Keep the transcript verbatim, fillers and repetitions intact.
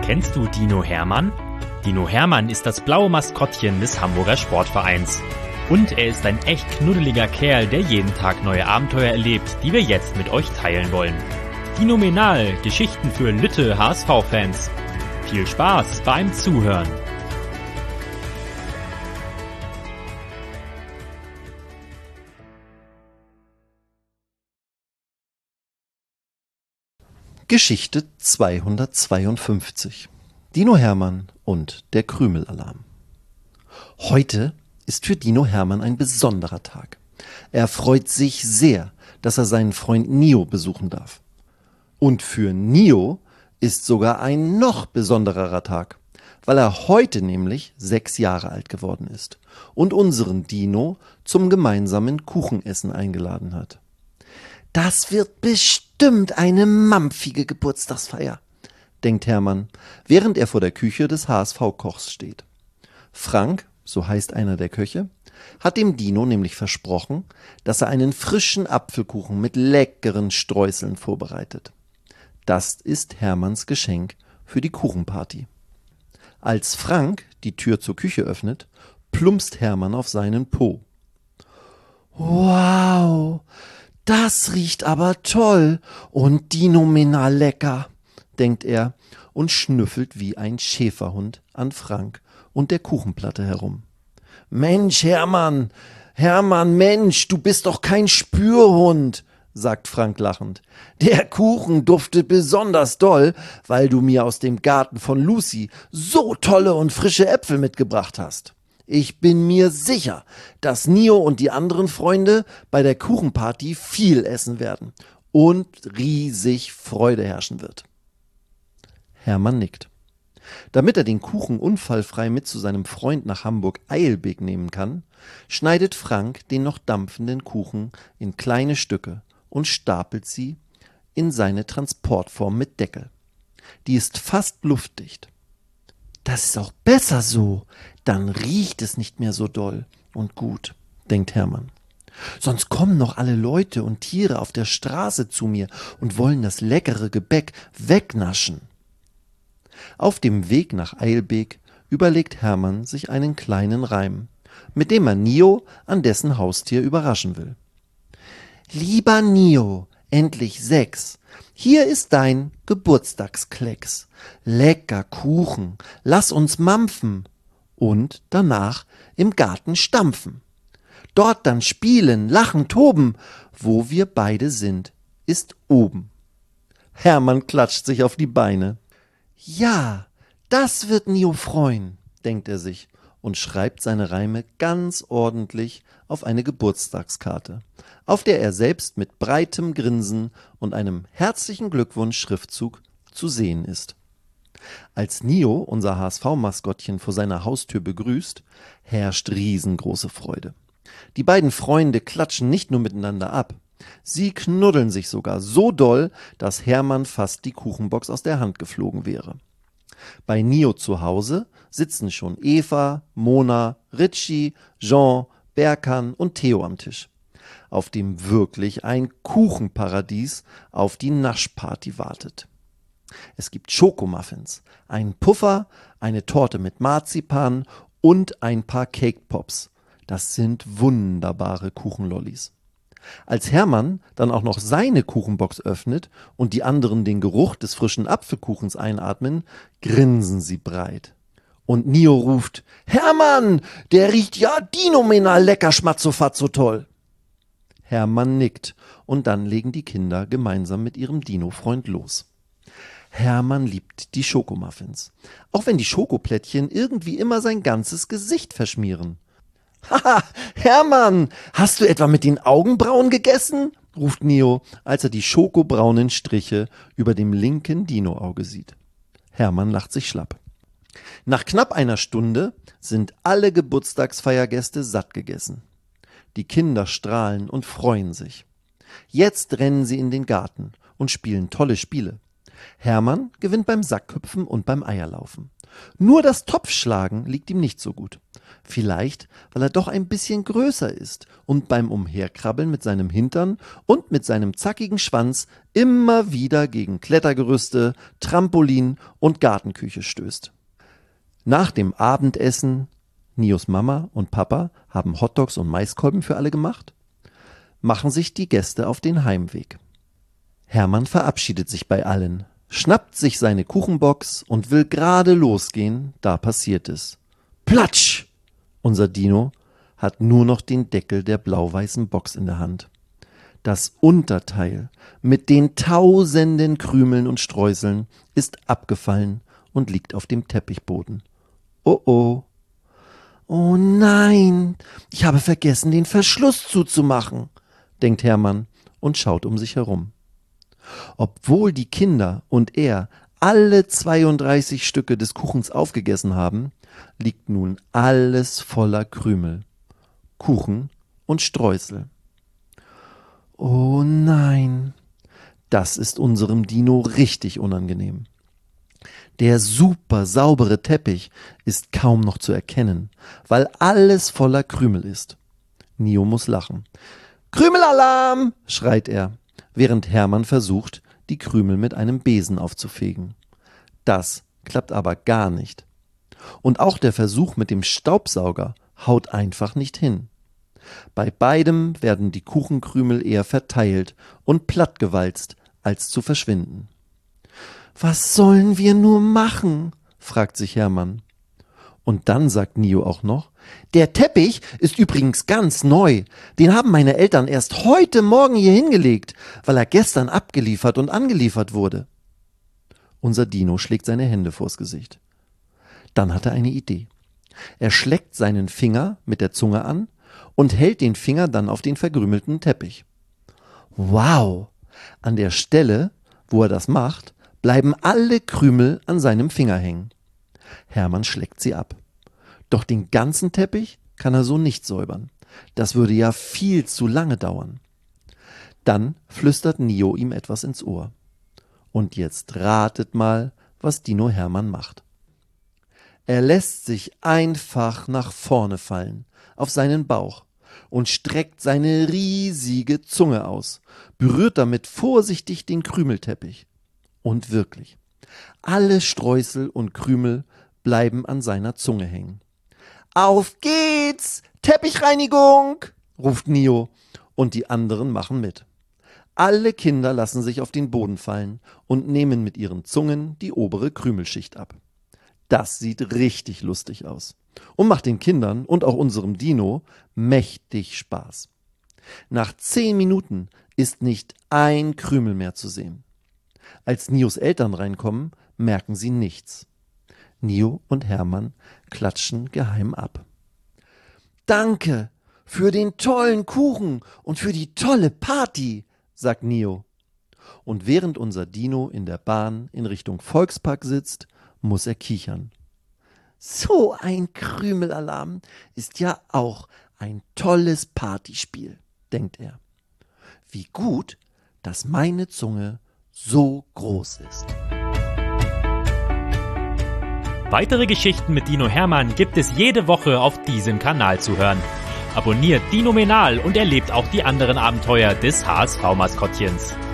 Kennst du Dino Hermann? Dino Hermann ist das blaue Maskottchen des Hamburger Sportvereins. Und er ist ein echt knuddeliger Kerl, der jeden Tag neue Abenteuer erlebt, die wir jetzt mit euch teilen wollen. Dinomenal, Geschichten für Lütte H S V-Fans. Viel Spaß beim Zuhören. Geschichte zweihundertzweiundfünfzig. Dino Hermann und der Krümelalarm. Heute ist für Dino Hermann ein besonderer Tag. Er freut sich sehr, dass er seinen Freund Nio besuchen darf. Und für Nio ist sogar ein noch besonderer Tag, weil er heute nämlich sechs Jahre alt geworden ist und unseren Dino zum gemeinsamen Kuchenessen eingeladen hat. Das wird bestimmt eine mampfige Geburtstagsfeier, denkt Hermann, während er vor der Küche des H S V-Kochs steht. Frank, so heißt einer der Köche, hat dem Dino nämlich versprochen, dass er einen frischen Apfelkuchen mit leckeren Streuseln vorbereitet. Das ist Hermanns Geschenk für die Kuchenparty. Als Frank die Tür zur Küche öffnet, plumpst Hermann auf seinen Po. Wow! Das riecht aber toll und dinominal lecker, denkt er und schnüffelt wie ein Schäferhund an Frank und der Kuchenplatte herum. Mensch, Hermann, Hermann, Mensch, du bist doch kein Spürhund, sagt Frank lachend. Der Kuchen duftet besonders doll, weil du mir aus dem Garten von Lucy so tolle und frische Äpfel mitgebracht hast. Ich bin mir sicher, dass Nio und die anderen Freunde bei der Kuchenparty viel essen werden und riesig Freude herrschen wird. Hermann nickt. Damit er den Kuchen unfallfrei mit zu seinem Freund nach Hamburg-Eilbek nehmen kann, schneidet Frank den noch dampfenden Kuchen in kleine Stücke und stapelt sie in seine Transportform mit Deckel. Die ist fast luftdicht. Das ist auch besser so, dann riecht es nicht mehr so doll und gut, denkt Hermann. Sonst kommen noch alle Leute und Tiere auf der Straße zu mir und wollen das leckere Gebäck wegnaschen. Auf dem Weg nach Eilbek überlegt Hermann sich einen kleinen Reim, mit dem er Nio an dessen Haustier überraschen will. Lieber Nio, endlich sechs, hier ist dein Geburtstagsklecks. Lecker Kuchen, lass uns mampfen und danach im Garten stampfen. Dort dann spielen, lachen, toben, wo wir beide sind, ist oben. Hermann klatscht sich auf die Beine. Ja, das wird Nio freuen, denkt er sich und schreibt seine Reime ganz ordentlich auf eine Geburtstagskarte, auf der er selbst mit breitem Grinsen und einem herzlichen Glückwunsch-Schriftzug zu sehen ist. Als Nio, unser H S V-Maskottchen, vor seiner Haustür begrüßt, herrscht riesengroße Freude. Die beiden Freunde klatschen nicht nur miteinander ab, sie knuddeln sich sogar so doll, dass Hermann fast die Kuchenbox aus der Hand geflogen wäre. Bei Nio zu Hause sitzen schon Eva, Mona, Ritchie, Jean, Berkan und Theo am Tisch, auf dem wirklich ein Kuchenparadies auf die Naschparty wartet. Es gibt Schokomuffins, einen Puffer, eine Torte mit Marzipan und ein paar Cake Pops. Das sind wunderbare Kuchenlollis. Als Hermann dann auch noch seine Kuchenbox öffnet und die anderen den Geruch des frischen Apfelkuchens einatmen, grinsen sie breit. Und Nio ruft, Hermann, der riecht ja dinominal lecker schmatzofatzo toll. Hermann nickt und dann legen die Kinder gemeinsam mit ihrem Dino-Freund los. Hermann liebt die Schokomuffins, auch wenn die Schokoplättchen irgendwie immer sein ganzes Gesicht verschmieren. »Haha, Hermann, hast du etwa mit den Augenbrauen gegessen?« ruft Nio, als er die schokobraunen Striche über dem linken Dinoauge sieht. Hermann lacht sich schlapp. Nach knapp einer Stunde sind alle Geburtstagsfeiergäste satt gegessen. Die Kinder strahlen und freuen sich. Jetzt rennen sie in den Garten und spielen tolle Spiele. Hermann gewinnt beim Sackhüpfen und beim Eierlaufen. Nur das Topfschlagen liegt ihm nicht so gut. Vielleicht, weil er doch ein bisschen größer ist und beim Umherkrabbeln mit seinem Hintern und mit seinem zackigen Schwanz immer wieder gegen Klettergerüste, Trampolin und Gartenküche stößt. Nach dem Abendessen, Nios Mama und Papa haben Hotdogs und Maiskolben für alle gemacht, machen sich die Gäste auf den Heimweg. Hermann verabschiedet sich bei allen, schnappt sich seine Kuchenbox und will gerade losgehen, da passiert es. Platsch! Unser Dino hat nur noch den Deckel der blau-weißen Box in der Hand. Das Unterteil mit den tausenden Krümeln und Streuseln ist abgefallen und liegt auf dem Teppichboden. Oh oh. Oh nein, ich habe vergessen, den Verschluss zuzumachen, denkt Hermann und schaut um sich herum. Obwohl die Kinder und er alle zweiunddreißig Stücke des Kuchens aufgegessen haben, liegt nun alles voller Krümel, Kuchen und Streusel. Oh nein, das ist unserem Dino richtig unangenehm. Der super saubere Teppich ist kaum noch zu erkennen, weil alles voller Krümel ist. Nio muss lachen. »Krümelalarm!« schreit er, während Hermann versucht, die Krümel mit einem Besen aufzufegen. Das klappt aber gar nicht. Und auch der Versuch mit dem Staubsauger haut einfach nicht hin. Bei beidem werden die Kuchenkrümel eher verteilt und plattgewalzt, als zu verschwinden. »Was sollen wir nur machen?« fragt sich Hermann. Und dann sagt Nio auch noch, »Der Teppich ist übrigens ganz neu. Den haben meine Eltern erst heute Morgen hier hingelegt, weil er gestern abgeliefert und angeliefert wurde.« Unser Dino schlägt seine Hände vors Gesicht. Dann hat er eine Idee. Er schleckt seinen Finger mit der Zunge an und hält den Finger dann auf den verkrümelten Teppich. Wow! An der Stelle, wo er das macht, bleiben alle Krümel an seinem Finger hängen. Hermann schleckt sie ab. Doch den ganzen Teppich kann er so nicht säubern. Das würde ja viel zu lange dauern. Dann flüstert Nio ihm etwas ins Ohr. Und jetzt ratet mal, was Dino Hermann macht. Er lässt sich einfach nach vorne fallen, auf seinen Bauch, und streckt seine riesige Zunge aus, berührt damit vorsichtig den Krümelteppich. Und wirklich, alle Streusel und Krümel bleiben an seiner Zunge hängen. »Auf geht's! Teppichreinigung!« ruft Nio, und die anderen machen mit. Alle Kinder lassen sich auf den Boden fallen und nehmen mit ihren Zungen die obere Krümelschicht ab. Das sieht richtig lustig aus und macht den Kindern und auch unserem Dino mächtig Spaß. Nach zehn Minuten ist nicht ein Krümel mehr zu sehen. Als Nios Eltern reinkommen, merken sie nichts. Nio und Hermann klatschen geheim ab. »Danke für den tollen Kuchen und für die tolle Party«, sagt Nio. Und während unser Dino in der Bahn in Richtung Volkspark sitzt, muss er kichern. So ein Krümelalarm ist ja auch ein tolles Partyspiel, denkt er. Wie gut, dass meine Zunge so groß ist. Weitere Geschichten mit Dino Hermann gibt es jede Woche auf diesem Kanal zu hören. Abonniert Dinomenal und erlebt auch die anderen Abenteuer des H S V-Maskottchens.